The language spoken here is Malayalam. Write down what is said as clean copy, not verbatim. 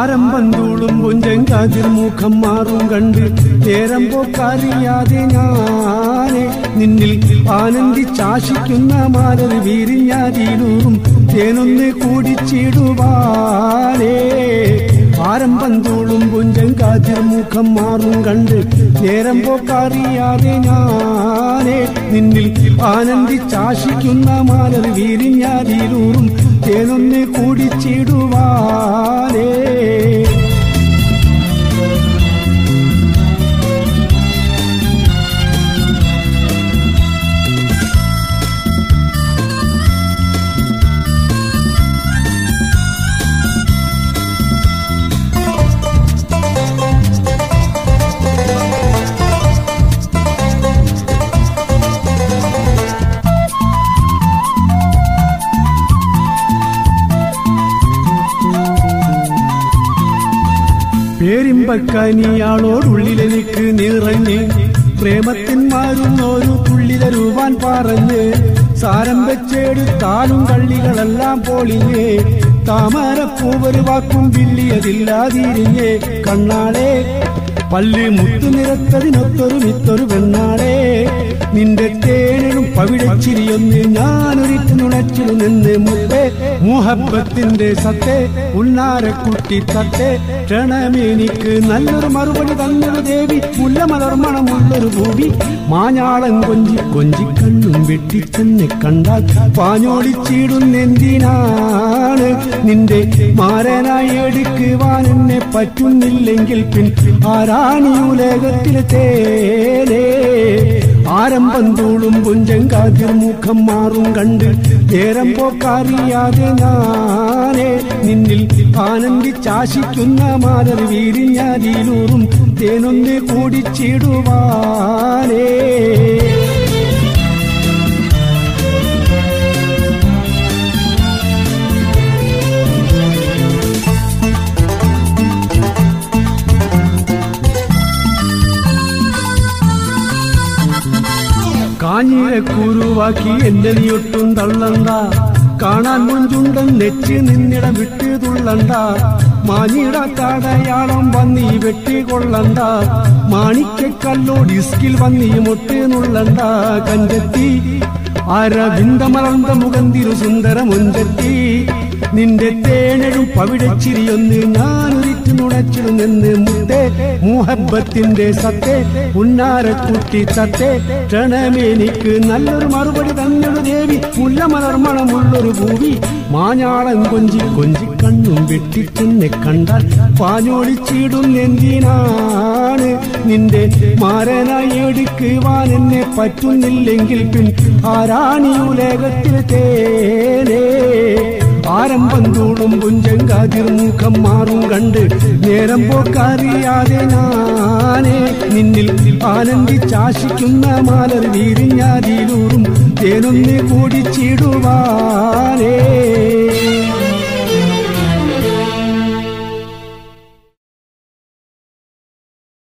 ആരംഭം തൂളുമ്പും ചെങ്കാതിർ മുഖം മാറും കണ്ട് നേരം പോക്കറിയാതെ ഞാനെ നിന്നിൽ ആനന്ദിച്ചാശിക്കുന്ന മാലർ വീരിഞ്ഞാതിലൂറും തേനൊന്ന് കൂടിച്ചിടുവാനേ ആരംഭം തൂളുമ്പും ചെങ്കാതിർ മുഖം മാറും കണ്ട് നേരം പോക്കറിയാതെ ഞാനെ നിന്നിൽ ആനന്ദിച്ചാശിക്കുന്ന മാലർ വീരിഞ്ഞാതിലൂറും തേനൊന്ന് കൂടിച്ചിടുവാനേ പേരിമ്പക്കനിയാളോടുള്ളിലെനിക്ക് നിറഞ്ഞ് പ്രേമത്തിന്മാരുന്നൊരു തുള്ളിലരുവാൻ പറഞ്ഞ് സാരം വെച്ചെടുത്താലും കള്ളികളെല്ലാം പൊളിഞ്ഞ് താമരപ്പൂവൊരു വാക്കും വില്ലിയതില്ലാതിരിഞ്ഞ് കണ്ണാളെ പല്ല് മുത്തു നിറത്തതിനൊത്തൊരു മിത്തൊരു പെണ്ണാളെ നിന്റെ തേനും പവിഴച്ചിരിയൊന്ന് ഞാനൊരിറ്റ് നുണച്ചിൽ നിന്ന് മുത്തേ മുഹബത്തിന്റെ സത്തേ ഉന്നാരക്കുട്ടി തത്തേ ക്ഷണമെനിക്ക് നല്ലൊരു മറുപടി തന്നൊരു ദേവി മുല്ലമലർമണമുള്ളൊരു ഭൂമി മാഞ്ഞാളം കൊഞ്ചി കൊഞ്ചി കണ്ണും വെട്ടിച്ചെന്നെ കണ്ടാൽ പാഞ്ഞോടിച്ചിടുന്നെന്തിനാണ് നിന്റെ മാരനായി എടുക്കുവാൻ എന്നെ പറ്റുന്നില്ലെങ്കിൽ പിൻ ആരാണിയുലകത്തിലെ തേനേ ആരംഭം തൂളുമ്പും ചെങ്കാതിർ മുഖം മാറും കണ്ട് നേരം പോക്കറിയാതെ ഞാനേ നിന്നിൽ ആനന്ദിച്ചാശിക്കുന്ന മാലർ വീരിഞ്ഞാതിലൂറും തേനൊന്ന് കൂടിച്ചിടുവാനേ കാഞ്ഞിരക്കുരുവാക്കി എന്റെ നീയൊട്ടും തള്ളണ്ട കാണാൻ മുഞ്ചുണ്ടൻ നെച്ച് നിന്നിടം വിട്ട് തുള്ളണ്ട മാഞ്ഞിടത്തടയാളം വന്നീ വെട്ടിക്കൊള്ളണ്ട മാണിക്കല്ലോ ഡിസ്കിൽ വന്നീ മൊട്ട് നുള്ളണ്ട കഞ്ചെത്തി അരവിന്ദമലർന്ന മുഖന്തിരു സുന്ദര മുഞ്ചെത്തി നിന്റെ തേനഴും പവിഴച്ചിരിയൊന്ന് ഞാനൊരിറ്റ് നുണച്ചിടുന്നെന്ന് മുത്തേ മുഹബത്തിന്റെ സത്തേ ഉന്നാരക്കുട്ടി തത്തേ ക്ഷണമെനിക്ക് നല്ലൊരു മറുപടി തന്നൊരു ദേവി മുല്ലമലർമണമുള്ളൊരു ഭൂമി മാഞ്ഞാളം കൊഞ്ചി കൊഞ്ചി കണ്ണും വെട്ടിച്ചെന്നെ കണ്ടാൽ പാഞ്ഞോടിച്ചിടുന്നെന്തിനാണ് നിന്റെ മാരനായി എടുക്കുവാൻ എന്നെ പറ്റുന്നില്ലെങ്കിൽ പിൻ ആരാണിയുലകത്തിൽ തേനേ ആരംഭം തൂളുമ്പും ചെങ്കാതിർ മുഖം മാറും കണ്ട് നേരം പോക്കറിയാതെ ഞാനേ നിന്നിൽ ആനന്ദിച്ചാശിക്കുന്ന മാലർ വീരിഞ്ഞാതിലൂറും തേനൊന്ന് കൂടിച്ചിടുവാനേ